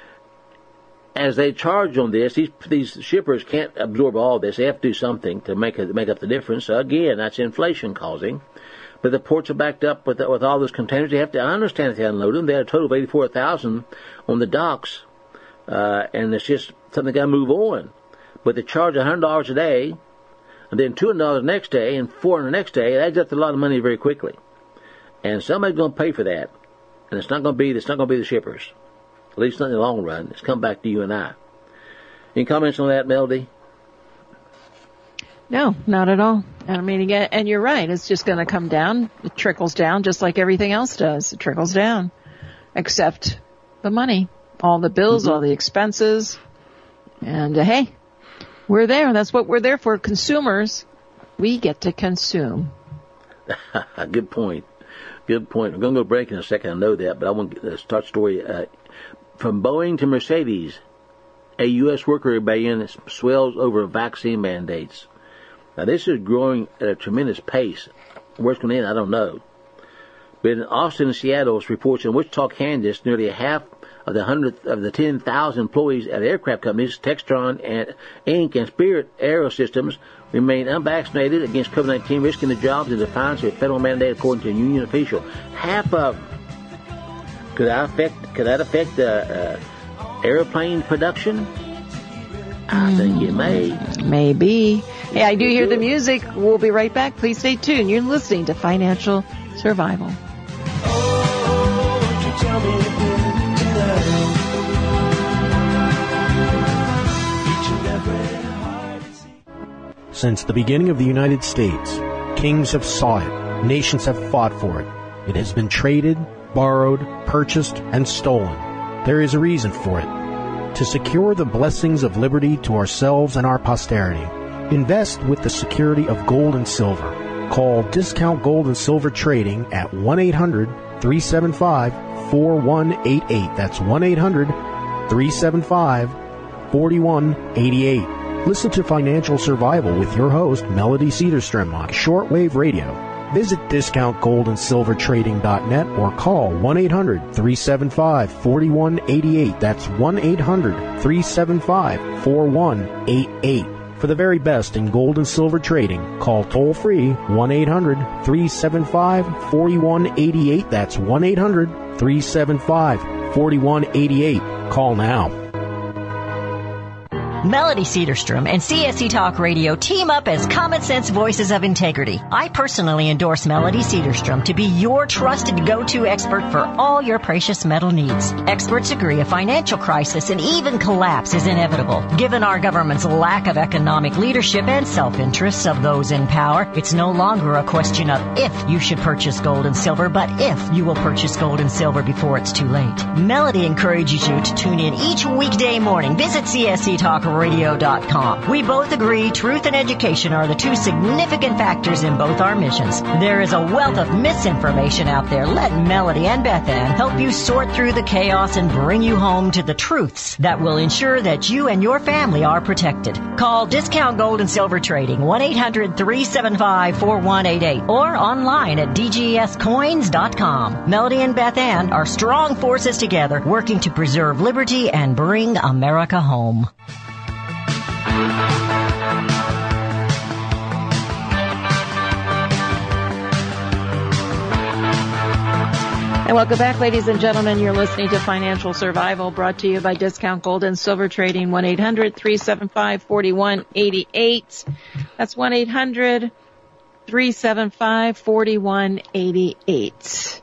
as they charge on this, these these shippers can't absorb all this. They have to do something to make it, make up the difference. So again, that's inflation causing. But the ports are backed up with with all those containers. They have to. I understand if they unload them. They had a total of eighty-four thousand on the docks, uh, and it's just something got to move on. But they charge one hundred dollars a day, and then two hundred dollars the next day, and four hundred dollars the next day. It adds up to a lot of money very quickly, and somebody's going to pay for that, and it's not going to be it's not going to be the shippers. At least not in the long run. It's come back to you and I. Any comments on that, Melody? No, not at all. I mean, again, and you're right. It's just going to come down. It trickles down just like everything else does. It trickles down, except the money, all the bills, mm-hmm. all the expenses. And uh, hey, we're there. That's what we're there for. Consumers, we get to consume. Good point. Good point. We're going to go break in a second. I know that, but I want to start the story. Uh, from Boeing to Mercedes, a U S worker rebellion swells over vaccine mandates. Now, this is growing at a tremendous pace. Where it's going to end, I don't know. But in Austin and Seattle, reports in Wichita, Kansas, nearly a half of the hundred of the ten thousand employees at aircraft companies, Textron and Incorporated and Spirit Aerosystems, remain unvaccinated against COVID nineteen, risking their jobs in defiance of a federal mandate, according to a union official. Half of them. Could that affect? Could that affect uh, uh, airplane production? I mm, think it may. Maybe. Hey, I do hear the music. We'll be right back. Please stay tuned. You're listening to Financial Survival. Since the beginning of the United States, kings have sought it, nations have fought for it. It has been traded, borrowed, purchased, and stolen. There is a reason for it. To secure the blessings of liberty to ourselves and our posterity, invest with the security of gold and silver. Call Discount Gold and Silver Trading at one eight hundred three seven five four one eight eight. That's one eight hundred three seven five four one eight eight. Listen to Financial Survival with your host, Melody Cedarstrom, on shortwave radio. Visit discount gold and silver trading dot net or call one eight hundred three seven five four one eight eight. That's one eight hundred three seven five four one eight eight. For the very best in gold and silver trading, call toll-free one eight hundred three seven five four one eight eight. That's one eight hundred three seven five four one eight eight. Call now. Melody Cedarstrom and C S C Talk Radio team up as common sense voices of integrity. I personally endorse Melody Cedarstrom to be your trusted go-to expert for all your precious metal needs. Experts agree a financial crisis and even collapse is inevitable. Given our government's lack of economic leadership and self-interests of those in power, it's no longer a question of if you should purchase gold and silver, but if you will purchase gold and silver before it's too late. Melody encourages you to tune in each weekday morning. Visit C S C Talk radio dot com. We both agree truth and education are the two significant factors in both our missions. There is a wealth of misinformation out there. Let Melody and Beth Ann help you sort through the chaos and bring you home to the truths that will ensure that you and your family are protected. Call Discount Gold and Silver Trading, one eight hundred three seven five four one eight eight, or online at d g s coins dot com. Melody and Beth Ann are strong forces together, working to preserve liberty and bring America home. And welcome back, ladies and gentlemen. You're listening to Financial Survival, brought to you by Discount Gold and Silver Trading, one eight hundred three seven five four one eight eight. That's one eight hundred three seven five four one eight eight.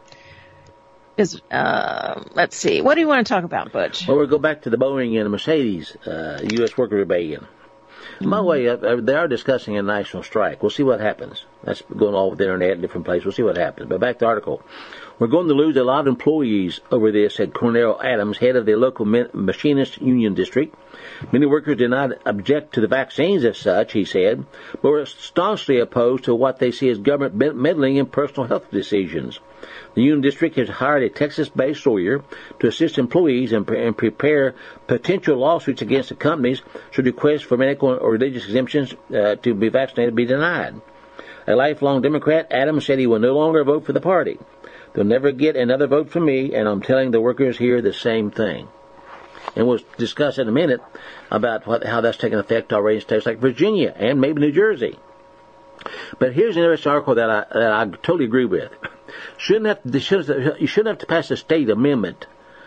Is, uh, let's see. What do you want to talk about, Butch? Well, we'll go back to the Boeing and the Mercedes uh, U S Worker Rebellion. Mm-hmm. By the way, uh, they are discussing a national strike. We'll see what happens. That's going all over the internet in different places. We'll see what happens. But back to the article. We're going to lose a lot of employees over this, said Cornell Adams, head of the local machinist union district. Many workers did not object to the vaccines as such, he said, but were staunchly opposed to what they see as government meddling in personal health decisions. The union district has hired a Texas-based lawyer to assist employees and, pre- and prepare potential lawsuits against the companies should requests for medical or religious exemptions uh, to be vaccinated be denied. A lifelong Democrat, Adams said he will no longer vote for the party. They'll never get another vote from me, and I'm telling the workers here the same thing. And we'll discuss in a minute about what, how that's taken effect already in states like Virginia and maybe New Jersey. But here's an interesting article that I, that I totally agree with. Shouldn't have to, should, you shouldn't have to pass a state amendment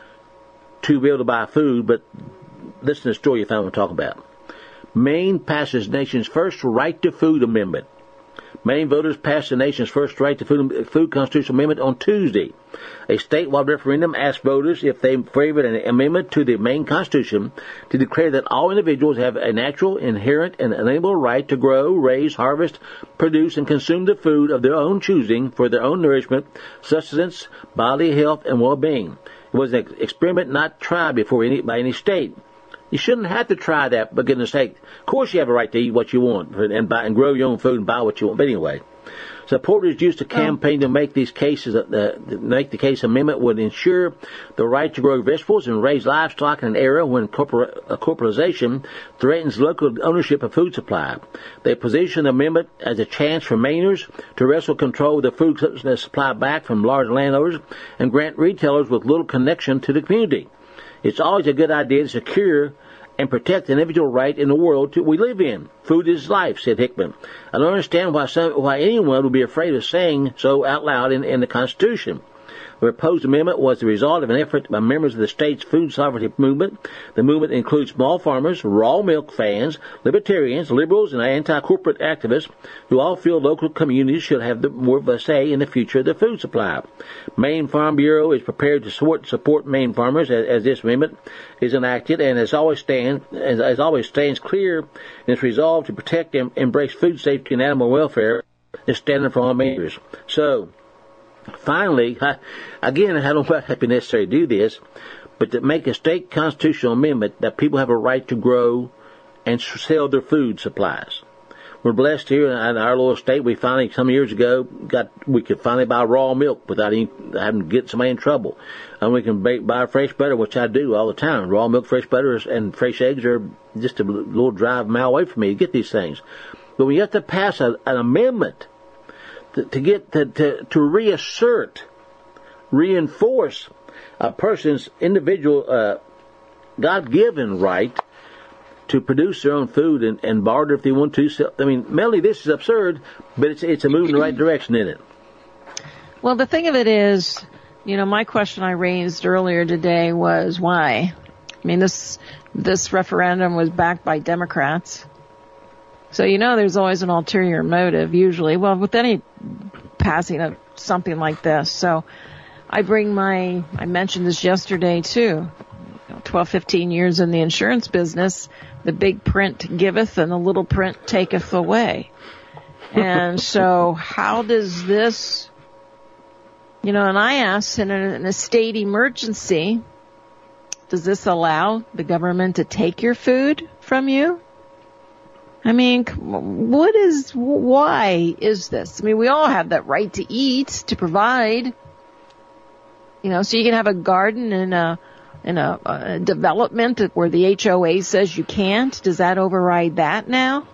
to be able to buy food, but listen to the story you found what I'm talking about. Maine passes nation's first right to food amendment. Maine voters passed the nation's first right to food, food constitutional amendment on Tuesday. A statewide referendum asked voters if they favored an amendment to the Maine Constitution to declare that all individuals have a natural, inherent, and inalienable right to grow, raise, harvest, produce, and consume the food of their own choosing for their own nourishment, sustenance, bodily health, and well-being. It was an experiment not tried before any, by any state. You shouldn't have to try that, for goodness sake. Of course you have a right to eat what you want and buy and grow your own food and buy what you want. But anyway, supporters used to campaign to make these cases, uh, make the case amendment would ensure the right to grow vegetables and raise livestock in an era when corpora- uh, corporatization threatens local ownership of food supply. They positioned the amendment as a chance for Mainers to wrestle control of the food supply back from large landowners and grant retailers with little connection to the community. It's always a good idea to secure and protect the individual right in the world to, we live in. Food is life, said Hickman. I don't understand why some, why anyone would be afraid of saying so out loud in, in the Constitution. The proposed amendment was the result of an effort by members of the state's food sovereignty movement. The movement includes small farmers, raw milk fans, libertarians, liberals, and anti-corporate activists who all feel local communities should have the, more of a say in the future of the food supply. Maine Farm Bureau is prepared to support, support Maine farmers as, as this amendment is enacted, and as always stands as, as always stands clear in its resolve to protect and embrace food safety and animal welfare is standing for all Mainers. So, finally, I, again, I don't know if it be necessary to do this, but to make a state constitutional amendment that people have a right to grow and sell their food supplies. We're blessed here in our little state. We finally, some years ago, got we could finally buy raw milk without any, having to get somebody in trouble. And we can buy, buy fresh butter, which I do all the time. Raw milk, fresh butter, and fresh eggs are just a little drive mile away from me to get these things. But when you have to pass a, an amendment to, to get to, to to reassert, reinforce a person's individual uh, God-given right to produce their own food and, and barter if they want to. So, I mean, Melanie, this is absurd, but it's it's a move in the right direction, isn't it? Well, the thing of it is, you know, my question I raised earlier today was why? I mean, this this referendum was backed by Democrats. So, you know, there's always an ulterior motive, usually. Well, with any passing of something like this. So I bring my, I mentioned this yesterday, too. twelve, fifteen years in the insurance business, the big print giveth and the little print taketh away. And so how does this, you know, and I asked in, a, in a state emergency, does this allow the government to take your food from you? I mean, what is, why is this? I mean, we all have that right to eat, to provide. You know, so you can have a garden in a, in a, a development where the H O A says you can't. Does that override that now?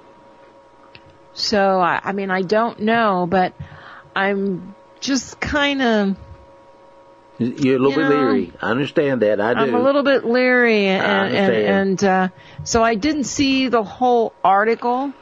So, I, I mean, I don't know, but I'm just kind of... You're a little you bit know, leery. I understand that. I do. I'm a little bit leery, and and, and uh, so I didn't see the whole article.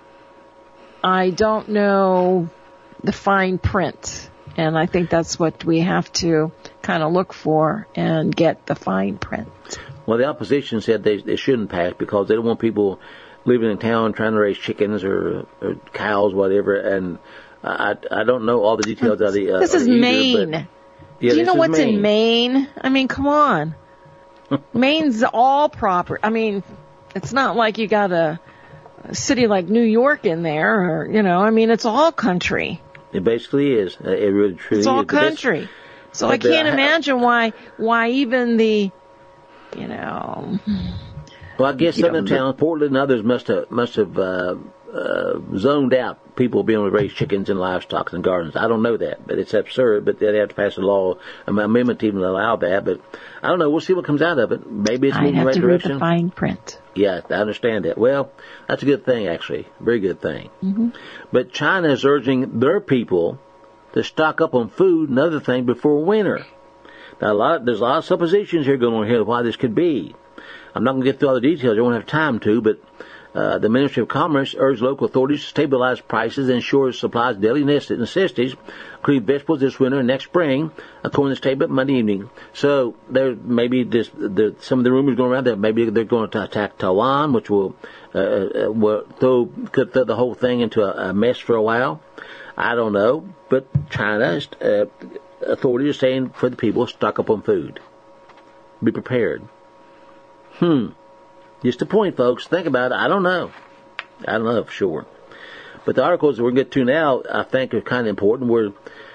I don't know the fine print, and I think that's what we have to kind of look for and get the fine print. Well, the opposition said they they shouldn't pass because they don't want people living in town trying to raise chickens or, or cows, whatever. And I I don't know all the details of the. Uh, this is either, Maine. But, yeah, do you know what's Maine. in Maine? I mean, come on. Maine's all proper. I mean, it's not like you got a, a city like New York in there, or, you know, I mean, it's all country. It basically is. It really truly It's all is. country. So I can't imagine why, why even the, you know. Well, I guess some of the towns, Portland and others, must have must have uh, uh, zoned out people being able to raise chickens and livestock and gardens. I don't know that, but it's absurd. But they have to pass a law, an amendment to even allow that. But I don't know. We'll see what comes out of it. Maybe it's moving in the right direction. I'd have to read the fine print. Yeah, I understand that. Well, that's a good thing, actually. Very good thing. Mm-hmm. But China is urging their people to stock up on food and other things before winter. Now, a lot, there's a lot of suppositions here going on here why this could be. I'm not going to get through all the details. I won't have time to, but uh, the Ministry of Commerce urged local authorities to stabilize prices and ensure supplies of daily necessities, including vegetables this winter and next spring, according to the statement Monday evening. So there maybe this, the, some of the rumors going around that maybe they're going to attack Taiwan, which will, uh, will throw, could throw the whole thing into a, a mess for a while. I don't know, but China's uh, authorities are saying for the people, stock up on food. Be prepared. Hmm. Just a point, folks. Think about it. I don't know. I don't know for sure. But the articles that we're going to get to now, I think, are kind of important. We're,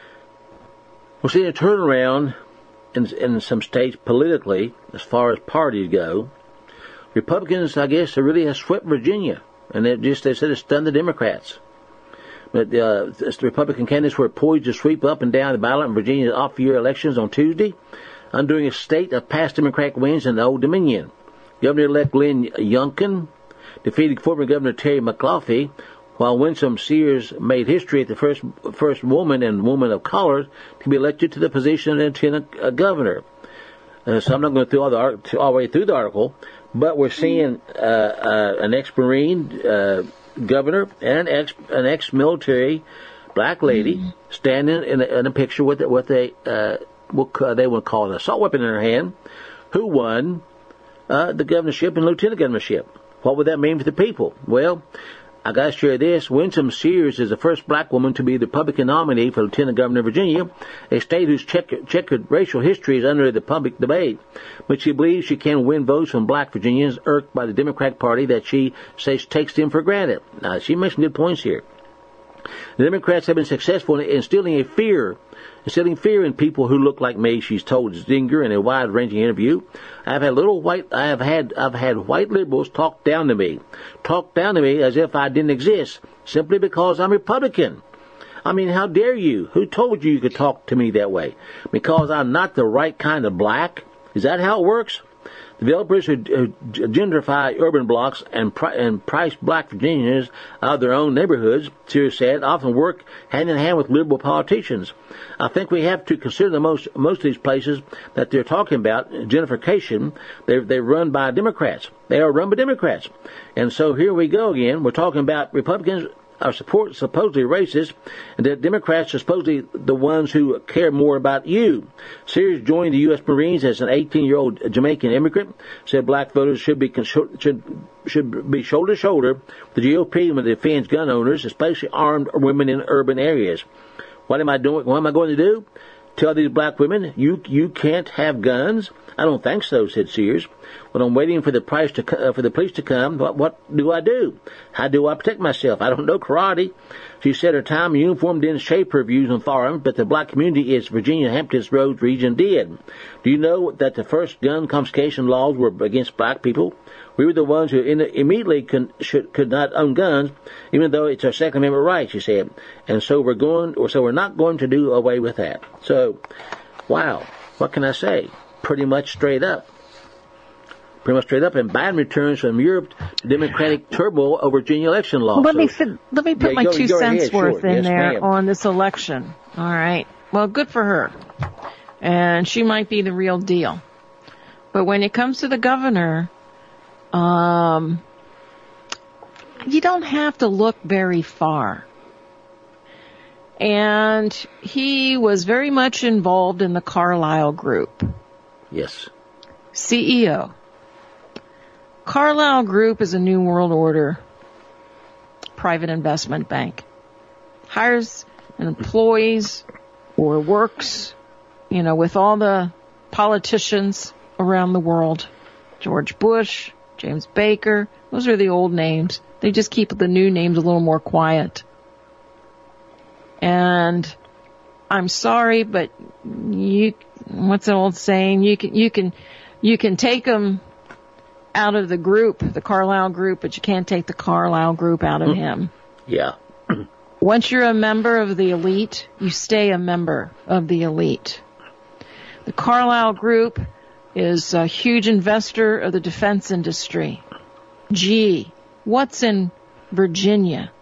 we're seeing a turnaround in, in some states politically as far as parties go. Republicans, I guess, they really have swept Virginia. And they just, they said it stunned the Democrats. But uh, the Republican candidates were poised to sweep up and down the ballot in Virginia's off-year elections on Tuesday, undoing a state of past Democratic wins in the Old Dominion. Governor-elect Glenn Youngkin defeated former Governor Terry McAuliffe, while Winsome Sears made history as the first first woman and woman of color to be elected to the position of lieutenant governor. Uh, so I'm not going to go all the art, all the way through the article, but we're seeing uh, uh, an ex-Marine uh, governor and an ex an ex-military black lady mm-hmm. standing in a, in a picture with with a uh, what they would call an assault weapon in her hand, who won uh, the governorship and lieutenant governorship. What would that mean for the people? Well, I got to share this. Winsome Sears is the first black woman to be the Republican nominee for lieutenant governor of Virginia, a state whose checkered, checkered racial history is under the public debate. But she believes she can win votes from black Virginians irked by the Democratic Party that she says takes them for granted. Now, she makes some good points here. The Democrats have been successful in instilling a fear, instilling fear in people who look like me, she's told Zinger in a wide-ranging interview. I've had little white, I have had, I've had white liberals talk down to me, talk down to me as if I didn't exist, simply because I'm Republican. I mean, how dare you? Who told you you could talk to me that way? Because I'm not the right kind of black? Is that how it works? Developers who gentrify urban blocks and, pri- and price black Virginians out of their own neighborhoods, Sears said, often work hand in hand with liberal politicians. I think we have to consider the most most of these places that they're talking about, gentrification, they're, they're run by Democrats. They are run by Democrats. And so here we go again. We're talking about Republicans are support, supposedly racist, and that Democrats are supposedly the ones who care more about you. Sears joined the U S Marines as an eighteen-year-old Jamaican immigrant, said black voters should be should should be shoulder to shoulder with the G O P when it defends gun owners, especially armed women in urban areas. What am I doing? What am I going to do? Tell these black women you you can't have guns? I don't think so, said Sears. When I'm waiting for the price to uh, for the police to come, what what do I do? How do I protect myself? I don't know karate. She said her time in uniform didn't shape her views on firearms, but the black community in Virginia Hamptons Roads region did. Do you know that the first gun confiscation laws were against black people? We were the ones who in, immediately could, should, could not own guns, even though it's our Second Amendment right, she said. And so we're going, or so we're not going to do away with that. So, wow, what can I say? Pretty much straight up. Pretty much straight up. And Biden returns from Europe Democratic turmoil over Virginia election law. Let so, me fi- let me put yeah, my go, two go cents ahead, worth sure. in Yes, there ma'am. on this election. All right. Well, good for her. And she might be the real deal. But when it comes to the governor, um, you don't have to look very far. And he was very much involved in the Carlyle Group. Yes. C E O. Carlyle Group is a New World Order private investment bank. Hires employees or works, you know, with all the politicians around the world. George Bush, James Baker, those are the old names. They just keep the new names a little more quiet. And I'm sorry, but you, what's the old saying? You can, you can, you can take them out of the group, the Carlyle Group, but you can't take the Carlyle Group out of him. Yeah. Once you're a member of the elite, you stay a member of the elite. The Carlyle Group is a huge investor of the defense industry. Gee, what's in Virginia?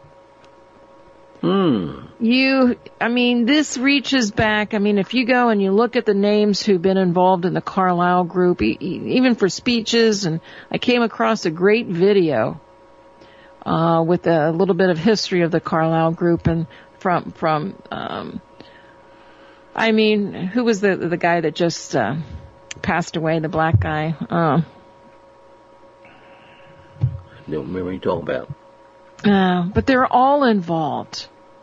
Hmm. You, I mean, this reaches back. I mean, if you go and you look at the names who've been involved in the Carlyle Group, e- even for speeches, and I came across a great video uh, with a little bit of history of the Carlyle Group, and from from, um, I mean, who was the the guy that just uh, passed away? The black guy. Uh, Don't remember what you're talking about. Uh, but they're all involved.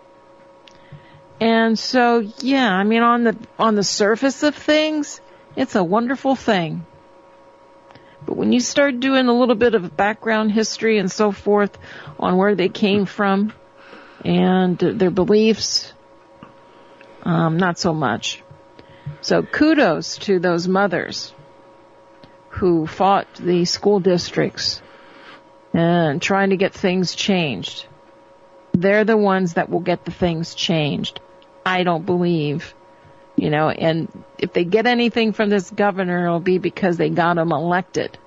And so, yeah, I mean, on the, on the surface of things, it's a wonderful thing. But when you start doing a little bit of background history and so forth on where they came from and their beliefs, um, not so much. So kudos to those mothers who fought the school districts and trying to get things changed. They're the ones that will get the things changed. I don't believe, you know, and if they get anything from this governor, it'll be because they got him elected.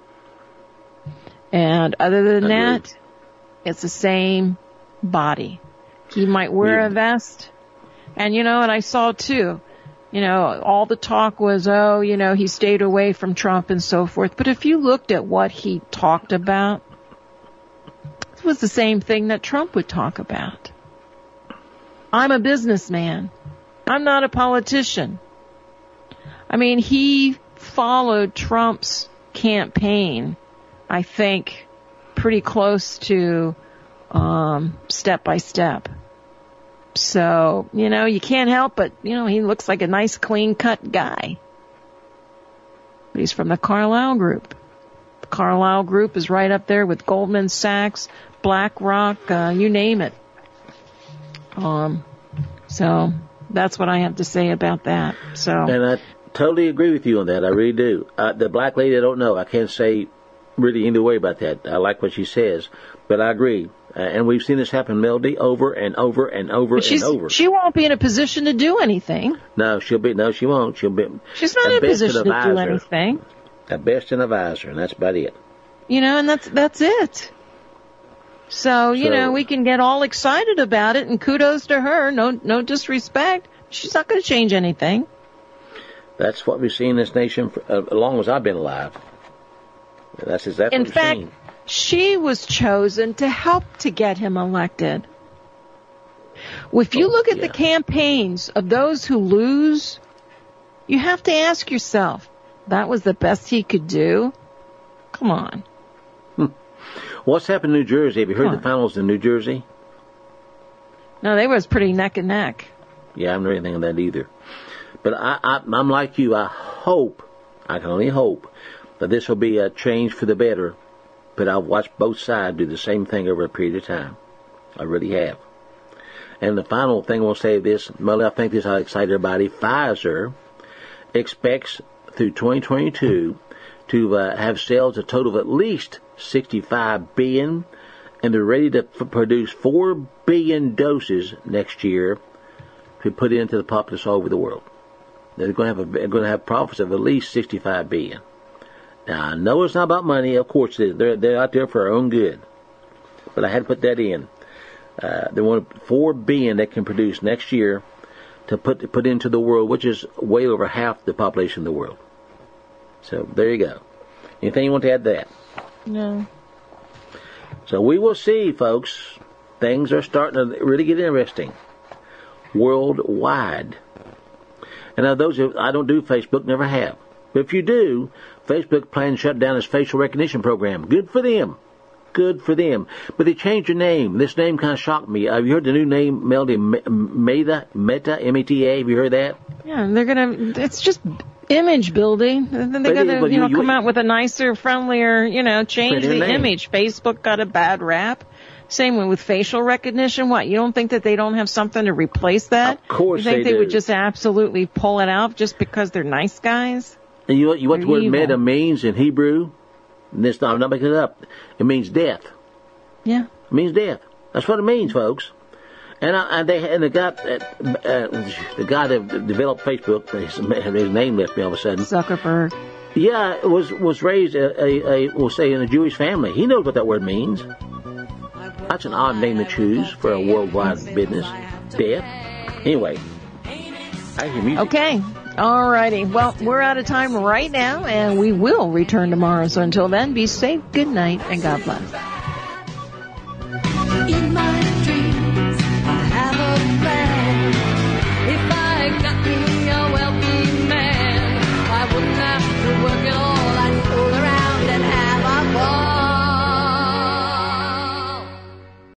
And other than Agreed. that, it's the same body. He might wear Yeah. a vest. And, you know, and I saw too, you know, all the talk was, oh, you know, he stayed away from Trump and so forth. But if you looked at what he talked about, it was the same thing that Trump would talk about. I'm a businessman. I'm not a politician. I mean, he followed Trump's campaign, I think, pretty close to um, step by step. So, you know, you can't help but, you know, he looks like a nice, clean-cut guy. But he's from the Carlyle Group. The Carlyle Group is right up there with Goldman Sachs, BlackRock, uh, you name it. Um, so that's what I have to say about that. So, And I totally agree with you on that. I really do. Uh, the black lady, I don't know. I can't say really any way about that. I like what she says, but I agree. Uh, and we've seen this happen, Melody, over and over and over but she's, and over. she won't be in a position to do anything. No, she'll be. No, she won't. She'll be. She's not at in a best position an to do advisor. anything. At best, an advisor, and that's about it. You know, and that's that's it. So, you So- know, we can get all excited about it, and kudos to her. No, no disrespect. She's not going to change anything. That's what we've seen in this nation for uh, as long as I've been alive. That's exactly In what we've fact, seen. she was chosen to help to get him elected. If you Oh, look at yeah. the campaigns of those who lose, you have to ask yourself, that was the best he could do? Come on. What's happened in New Jersey? Have you heard Come the on. finals in New Jersey? No, they was pretty neck and neck. Yeah, I haven't heard anything of that either. But I, I, I'm like you. I hope, I can only hope, But this will be a change for the better. But I've watched both sides do the same thing over a period of time. I really have. And the final thing I will say this, Molly, I think this will excite everybody. Pfizer expects through twenty twenty-two to uh, have sales a total of at least sixty-five billion dollars, and they're ready to f- produce four billion doses next year to put into the populace all over the world. They're going to have a, they're going to have profits of at least sixty-five billion dollars. Now, I know it's not about money. Of course it is. They're, they're out there for our own good. But I had to put that in. Uh, they want four billion dollars they can produce next year to put to put into the world, which is way over half the population of the world. So there you go. Anything you want to add to that? No. So we will see, folks. Things are starting to really get interesting worldwide. And now those who, I don't do Facebook, never have. But if you do, Facebook plans to shut down its facial recognition program. Good for them. Good for them. But they changed their name. This name kind of shocked me. Have you heard the new name, Melody? Meta? Meta? M E T A? Have you heard that? Yeah, they're going to, it's just image building. And then they got to, you know, you, come you, out with a nicer, friendlier, you know, change the name. Image. Facebook got a bad rap. Same way with facial recognition. What, you don't think that they don't have something to replace that? Of course they do. You think they, they do. would just absolutely pull it out just because they're nice guys? And you, you know what the word meta means in Hebrew? And this, I'm not making it up. It means death. Yeah. It means death. That's what it means, folks. And I, and they and the guy, uh, uh, the guy that developed Facebook, his, his name left me all of a sudden. Zuckerberg. Yeah, was was raised a, a, a we'll say in a Jewish family. He knows what that word means. That's an odd name to choose for a worldwide business. Death. Anyway, I hear music. Okay. All righty. Well, we're out of time right now, and we will return tomorrow. So until then, be safe, good night, and God bless.